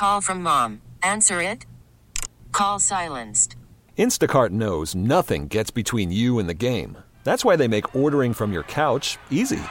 call from mom. Answer it. Call silenced. Instacart knows nothing gets between you and the game. That's why they make ordering from your couch easy.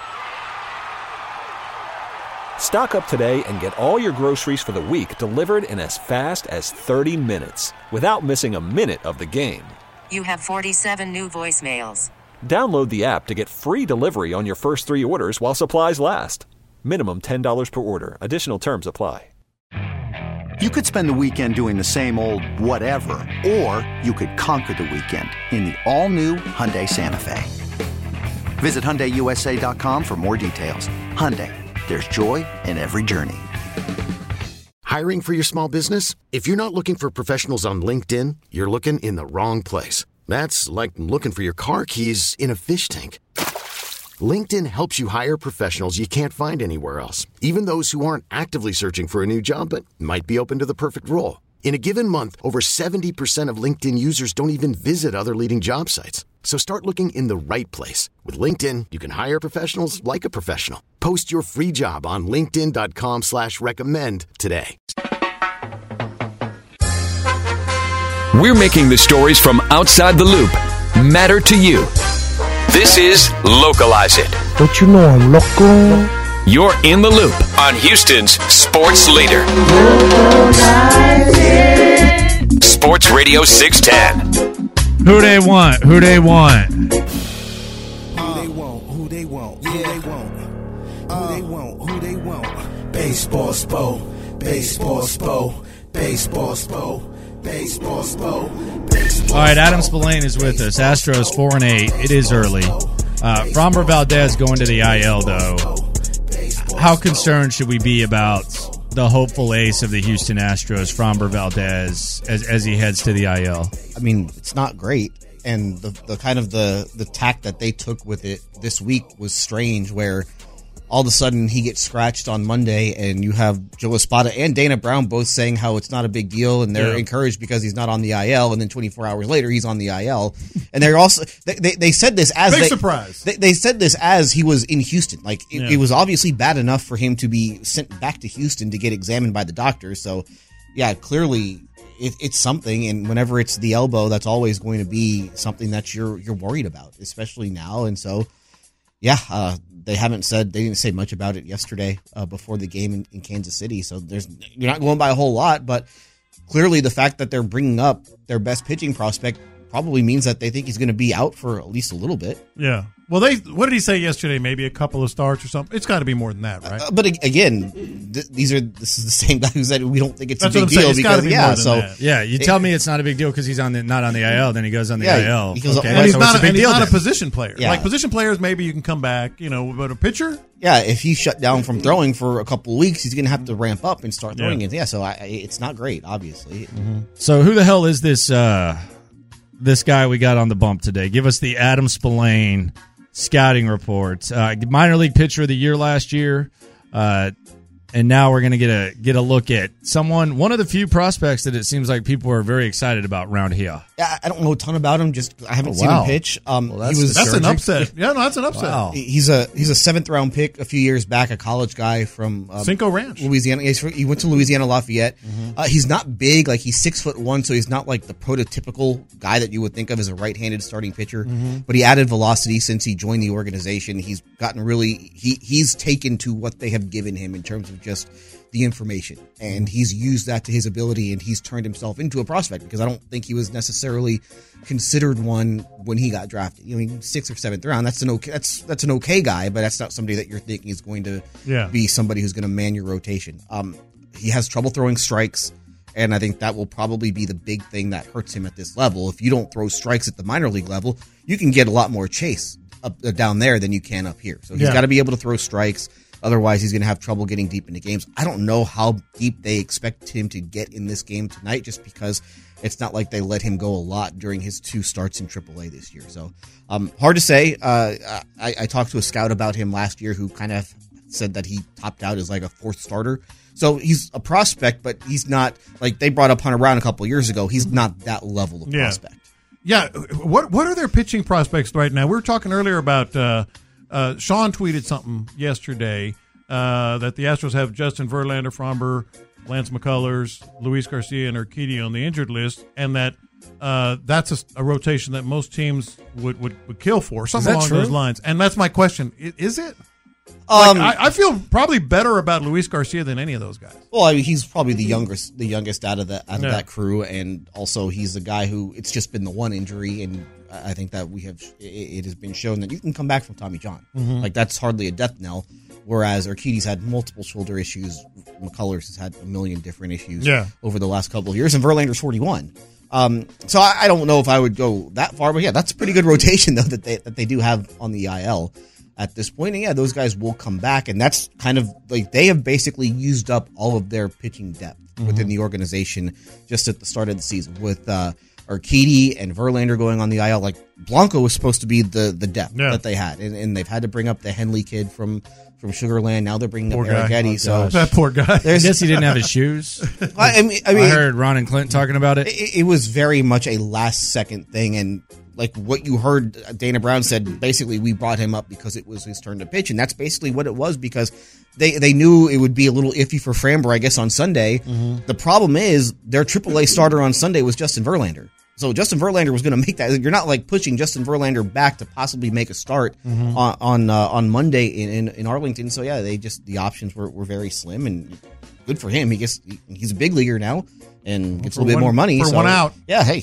Stock up today and get all your groceries for the week delivered in as fast as 30 minutes without missing a minute of the game. You have 47 new voicemails. Download the app to get free delivery on your first 3 orders while supplies last. Minimum $10 per order. Additional terms apply. You could spend the weekend doing the same old whatever, or you could conquer the weekend in the all-new Hyundai Santa Fe. Visit HyundaiUSA.com for more details. Hyundai, there's joy in every journey. Hiring for your small business? If you're not looking for professionals on LinkedIn, you're looking in the wrong place. That's like looking for your car keys in a fish tank. LinkedIn helps you hire professionals you can't find anywhere else, even those who aren't actively searching for a new job but might be open to the perfect role. In a given month, over 70% of LinkedIn users don't even visit other leading job sites. So start looking in the right place. With LinkedIn, you can hire professionals like a professional. Post your free job on linkedin.com/recommend today. We're making the stories from outside the loop matter to you. This is Localize It. Don't you know I'm local? You're in the loop on Houston's sports leader. Sports Radio 610. Who they want? Who they want? Who they want? Who they want? Who they want? Who they want? Who they want? Baseball Spo. Baseball Spo. Baseball Spo. Baseball Spo. All right, Adam Spillane is with us. Astros 4-8. It is early. Framber Valdez going to the IL, though. How concerned should we be about the hopeful ace of the Houston Astros, Framber Valdez, as he heads to the IL? I mean, it's not great, and the kind of the tack that they took with it this week was strange, where all of a sudden he gets scratched on Monday, and you have Joe Espada and Dana Brown both saying how it's not a big deal, and they're encouraged because he's not on the IL, and then 24 hours later he's on the IL. And they're also they said this as big surprise. They said this as he was in Houston. Like it was obviously bad enough for him to be sent back to Houston to get examined by the doctor. So yeah, clearly it's something, and whenever it's the elbow, that's always going to be something that you're worried about, especially now. And so they didn't say much about it yesterday before the game in Kansas City. So you're not going by a whole lot, but clearly the fact that they're bringing up their best pitching prospect probably means that they think he's going to be out for at least a little bit. Yeah. Well, what did he say yesterday? Maybe a couple of starts or something. It's got to be more than that, right? But again, this is the same guy who said we don't think it's That's a big what I'm deal saying. It's gotta be more than that. Yeah, you tell me it's not a big deal because he's not on the IL. Then he goes on the IL. He goes, okay, and he's so not, it's a big he's deal not a then. position player. Yeah. Like position players, maybe you can come back, but a pitcher? Yeah, if he's shut down from throwing for a couple of weeks, he's going to have to ramp up and start throwing it. Yeah, so it's not great, obviously. Mm-hmm. So who the hell is this this guy we got on the bump today? Give us the Adam Spillane scouting report. Minor league pitcher of the year last year. And now we're going to get a look at one of the few prospects that it seems like people are very excited about around here. Yeah, I don't know a ton about him. Just I haven't seen him pitch. That's an upset. Yeah, no, that's an upset. Wow. He's a 7th round pick a few years back, a college guy from Cinco Ranch, Louisiana. He went to Louisiana Lafayette. Mm-hmm. He's not big, like he's 6'1", so he's not like the prototypical guy that you would think of as a right-handed starting pitcher. Mm-hmm. But he added velocity since he joined the organization. He's gotten he's taken to what they have given him in terms of just the information, and he's used that to his ability, and he's turned himself into a prospect because I don't think he was necessarily considered one when he got drafted. 6th or 7th round. That's an okay guy, but that's not somebody that you're thinking is going to be somebody who's going to man your rotation. He has trouble throwing strikes, and I think that will probably be the big thing that hurts him at this level. If you don't throw strikes at the minor league level, you can get a lot more chase up down there than you can up here. So he's got to be able to throw strikes. Otherwise, he's going to have trouble getting deep into games. I don't know how deep they expect him to get in this game tonight, just because it's not like they let him go a lot during his 2 starts in AAA this year. So hard to say. I talked to a scout about him last year who kind of said that he topped out as like a 4th starter. So he's a prospect, but he's not like they brought up Hunter Brown a couple of years ago. He's not that level of prospect. Yeah. What are their pitching prospects right now? We were talking earlier about Sean tweeted something yesterday that the Astros have Justin Verlander, Fromber, Lance McCullers, Luis Garcia, and Urquidy on the injured list, and that that's a rotation that most teams would kill for, something along those lines. And that's my question: is it? I feel probably better about Luis Garcia than any of those guys. Well, I mean, he's probably the youngest out of that crew, and also he's the guy who it's just been the one injury, and I think that it has been shown that you can come back from Tommy John. Like that's hardly a death knell. Whereas Urquidy's had multiple shoulder issues, McCullers has had a million different issues over the last couple of years, and Verlander's 41. So I don't know if I would go that far, but yeah, that's a pretty good rotation though that they do have on the IL at this point. And yeah, those guys will come back, and that's kind of like they have basically used up all of their pitching depth within the organization just at the start of the season with Urquidy and Verlander going on the IL. Like Blanco was supposed to be the depth that they had, and they've had to bring up the Henley kid from Sugar Land. Now they're bringing up Eric Eddy. So that poor guy. I guess he didn't have his shoes. I mean, I heard Ron and Clint talking about it. It was very much a last second thing, and like what you heard Dana Brown said, basically we brought him up because it was his turn to pitch, and that's basically what it was, because they knew it would be a little iffy for Framber, I guess, on Sunday. The problem is their AAA starter on Sunday was Justin Verlander. So Justin Verlander was going to make that. You're not like pushing Justin Verlander back to possibly make a start on Monday in Arlington. So yeah, the options were very slim, and good for him. He's a big leaguer now and gets a little bit more money for one out. Yeah, hey,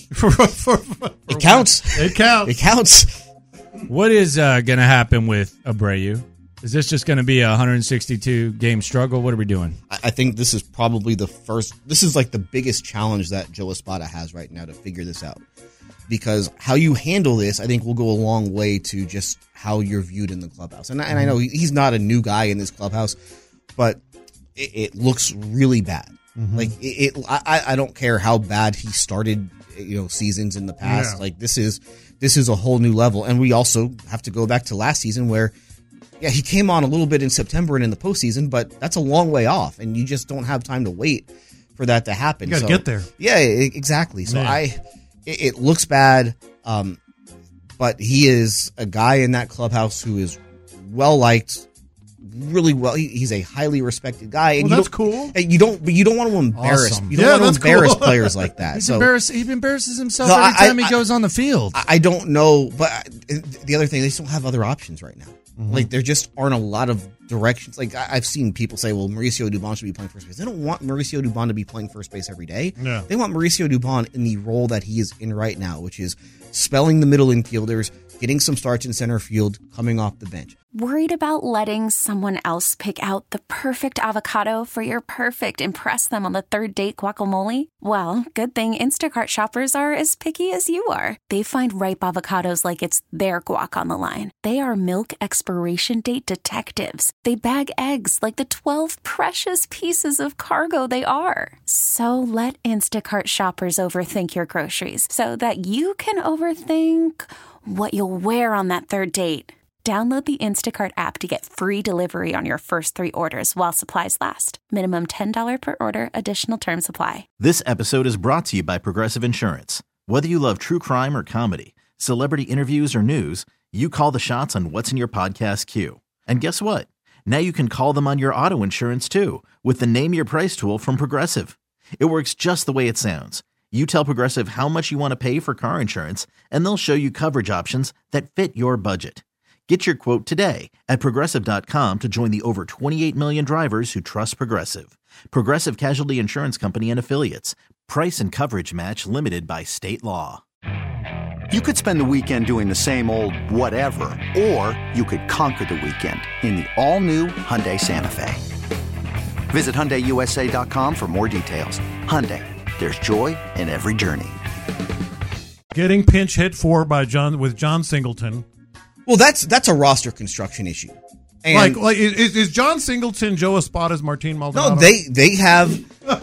it counts. It counts. It counts. What is going to happen with Abreu? Is this just going to be a 162-game struggle? What are we doing? I think this is probably this is like the biggest challenge that Joe Espada has right now to figure this out. Because how you handle this, I think, will go a long way to just how you're viewed in the clubhouse. And I know he's not a new guy in this clubhouse, but it looks really bad. Like I don't care how bad he started, seasons in the past. Yeah. Like this is a whole new level. And we also have to go back to last season where, yeah, he came on a little bit in September and in the postseason, but that's a long way off, and you just don't have time to wait for that to happen. You got to get there. Yeah, exactly. So it looks bad, but he is a guy in that clubhouse who is well liked, really well. He's a highly respected guy. And that's cool. You don't want to embarrass. Awesome. You don't want to embarrass players like that. He embarrasses himself every time he goes on the field. I don't know, but the other thing, they still have other options right now. Like, there just aren't a lot of directions. Like, I've seen people say, well, Mauricio Dubon should be playing first base. They don't want Mauricio Dubon to be playing first base every day. No. They want Mauricio Dubon in the role that he is in right now, which is spelling the middle infielders, getting some starts in center field, coming off the bench. Worried about letting someone else pick out the perfect avocado for your perfect impress them on the third date guacamole? Well, good thing Instacart shoppers are as picky as you are. They find ripe avocados like it's their guac on the line. They are milk expiration date detectives. They bag eggs like the 12 precious pieces of cargo they are. So let Instacart shoppers overthink your groceries so that you can overthink what you'll wear on that third date. Download the Instacart app to get free delivery on your first 3 orders while supplies last. Minimum $10 per order. Additional terms apply. This episode is brought to you by Progressive Insurance. Whether you love true crime or comedy, celebrity interviews or news, you call the shots on what's in your podcast queue. And guess what? Now you can call them on your auto insurance too with the Name Your Price tool from Progressive. It works just the way it sounds. You tell Progressive how much you want to pay for car insurance, and they'll show you coverage options that fit your budget. Get your quote today at Progressive.com to join the over 28 million drivers who trust Progressive. Progressive Casualty Insurance Company and Affiliates. Price and coverage match limited by state law. You could spend the weekend doing the same old whatever, or you could conquer the weekend in the all-new Hyundai Santa Fe. Visit HyundaiUSA.com for more details. Hyundai, there's joy in every journey. Getting pinch hit for by John Singleton. Well, that's a roster construction issue. And like is John Singleton Joe Espada's Martin Maldonado? No, they have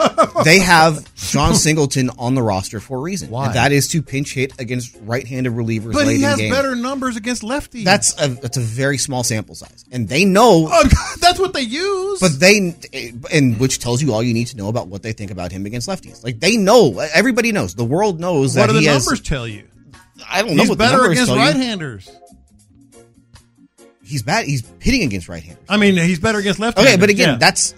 John Singleton on the roster for a reason. Why? And that is to pinch hit against right-handed relievers but late in the game. But he has better numbers against lefties. That's a very small sample size, and they know that's what they use. But which tells you all you need to know about what they think about him against lefties. Like they know, everybody knows, the world knows what that do the numbers tell you? I don't know He's what better the numbers against tell you. right-handers. he's bad. He's hitting against right-handers. I mean, he's better against left-handers. Okay, but again, yeah. that's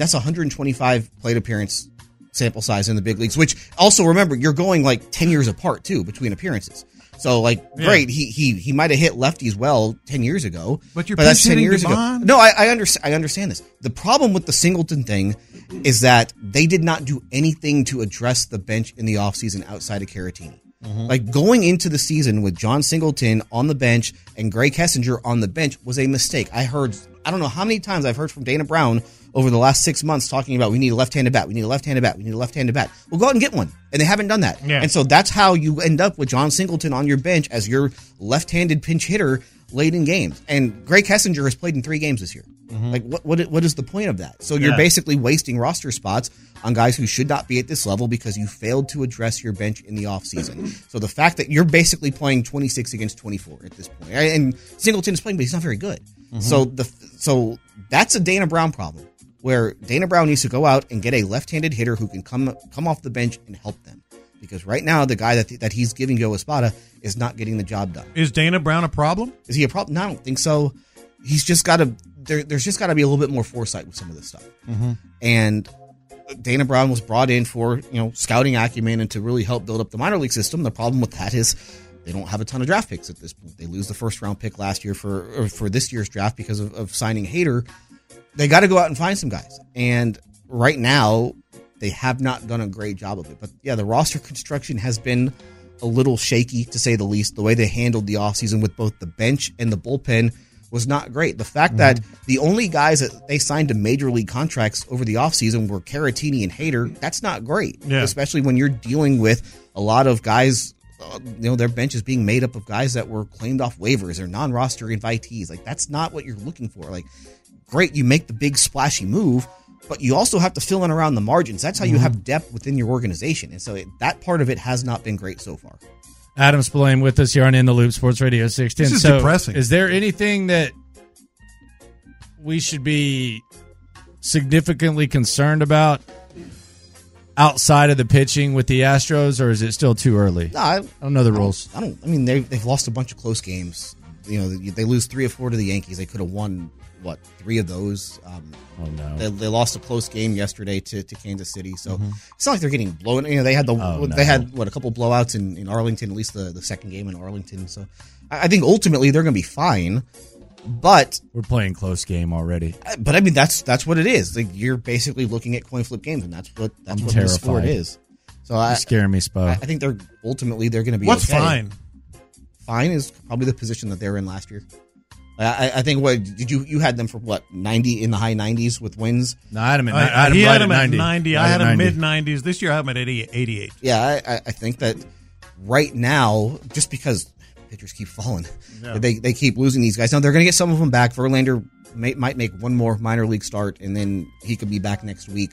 125 plate appearance sample size in the big leagues. Which also remember, you're going like 10 years apart too between appearances. So great, he might have hit lefties well 10 years ago, but that's 10 years ago. Devon? No, I understand this. The problem with the Singleton thing is that they did not do anything to address the bench in the offseason outside of Caratini. Like going into the season with John Singleton on the bench and Gray Kessinger on the bench was a mistake. I don't know how many times I've heard from Dana Brown over the last 6 months talking about we need a left-handed bat, we need a left-handed bat, we need a left-handed bat. Well, go out and get one. And they haven't done that. Yeah. And so that's how you end up with John Singleton on your bench as your left-handed pinch hitter late in games. And Gray Kessinger has played in 3 games this year. Like, what is the point of that? So you're basically wasting roster spots on guys who should not be at this level because you failed to address your bench in the offseason. So the fact that you're basically playing 26 against 24 at this point, and Singleton is playing, but he's not very good. So that's a Dana Brown problem, where Dana Brown needs to go out and get a left-handed hitter who can come off the bench and help them. Because right now, the guy that he's giving Joe Espada is not getting the job done. Is Dana Brown a problem? Is he a problem? No, I don't think so. He's just got to. There's just got to be a little bit more foresight with some of this stuff. And Dana Brown was brought in for scouting acumen and to really help build up the minor league system. The problem with that is they don't have a ton of draft picks at this point. They lose the first round pick last year for this year's draft because of signing Hader. They got to go out and find some guys. And right now, they have not done a great job of it. But yeah, the roster construction has been a little shaky, to say the least. The way they handled the offseason with both the bench and the bullpen was not great. The fact that the only guys that they signed to major league contracts over the offseason were Caratini and Hader, that's not great. Yeah. Especially when you're dealing with a lot of guys, their bench is being made up of guys that were claimed off waivers or non-roster invitees. Like, that's not what you're looking for. Like, great, you make the big splashy move, but you also have to fill in around the margins. That's how you have depth within your organization. And so that part of it has not been great so far. Adam Spillane with us here on In the Loop Sports Radio 610. This is depressing. Is there anything that we should be significantly concerned about outside of the pitching with the Astros, or is it still too early? No, I don't know the rules. I mean, they've lost a bunch of close games. They lose 3 or 4 to the Yankees. They could have won 3 of those. Oh no! They lost a close game yesterday to Kansas City. So it's not like they're getting blown. They had they had a couple blowouts in Arlington, at least the second game in Arlington. So I think ultimately they're going to be fine. But we're playing close game already. But I mean, that's what it is. Like, you're basically looking at coin flip games, and that's what the sport is. So You're scaring me, Spo. I think they're going to be. What's okay. fine? Fine is probably the position that they were in last year. I think you had them for 90 in the high 90s with wins? No, I had them at 90. I had them mid 90s. This year I have them at 88. Yeah, I think that right now, just because pitchers keep falling, they keep losing these guys. Now they're going to get some of them back. Verlander might make one more minor league start, and then he could be back next week.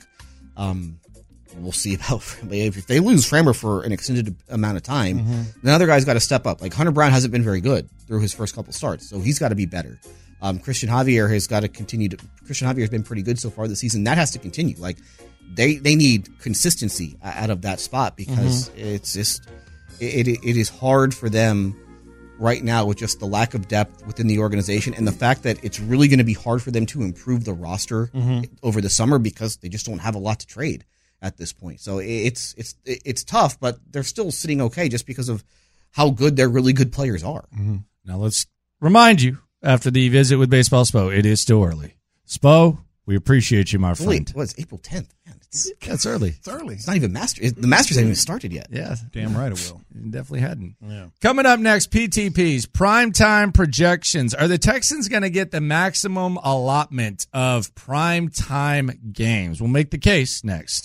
We'll see about if they lose Framber for an extended amount of time. The other guy's got to step up. Like, Hunter Brown hasn't been very good through his first couple starts, so he's got to be better. Christian Javier has got to continue to. Christian Javier has been pretty good so far this season. That has to continue. Like, they need consistency out of that spot, because it's just it is hard for them right now with just the lack of depth within the organization, and the fact that it's really going to be hard for them to improve the roster over the summer because they just don't have a lot to trade at this point. So it's tough, but they're still sitting okay just because of how good their really good players are. Now let's remind you, after the visit with Baseball Spo, it is still early. Spo, we appreciate you, my friend. It's April 10th. Man, that's early. It's early. It's not even Masters. The Masters haven't even started yet. Yeah. Damn right it will. It definitely hadn't. Yeah. Coming up next, PTPs, primetime projections. Are the Texans going to get the maximum allotment of primetime games? We'll make the case next.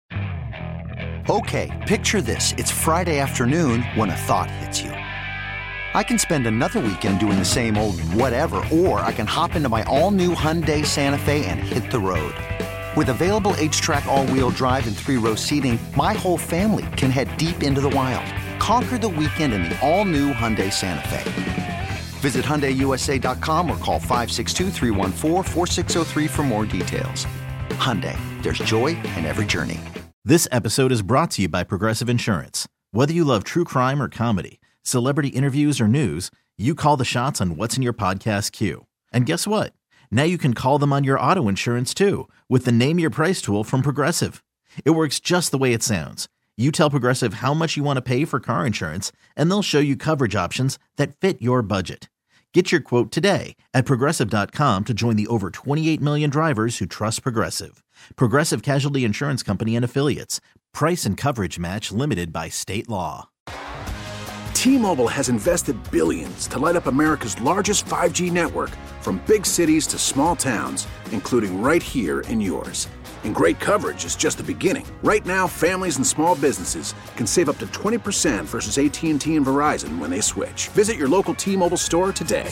Okay, picture this. It's Friday afternoon when a thought hits you. I can spend another weekend doing the same old whatever, or I can hop into my all-new Hyundai Santa Fe and hit the road. With available H-Track all-wheel drive and 3-row seating, my whole family can head deep into the wild. Conquer the weekend in the all-new Hyundai Santa Fe. Visit HyundaiUSA.com or call 562-314-4603 for more details. Hyundai, there's joy in every journey. This episode is brought to you by Progressive Insurance. Whether you love true crime or comedy, celebrity interviews or news, you call the shots on what's in your podcast queue. And guess what? Now you can call them on your auto insurance too with the Name Your Price tool from Progressive. It works just the way it sounds. You tell Progressive how much you want to pay for car insurance, and they'll show you coverage options that fit your budget. Get your quote today at Progressive.com to join the over 28 million drivers who trust Progressive. Progressive Casualty Insurance Company and Affiliates. Price and coverage match limited by state law. T-Mobile has invested billions to light up America's largest 5G network, from big cities to small towns, including right here in yours. And great coverage is just the beginning. Right now, families and small businesses can save up to 20% versus AT&T and Verizon when they switch. Visit your local T-Mobile store today.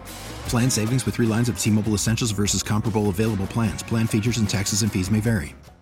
Plan savings with 3 lines of T-Mobile Essentials versus comparable available plans. Plan features and taxes and fees may vary.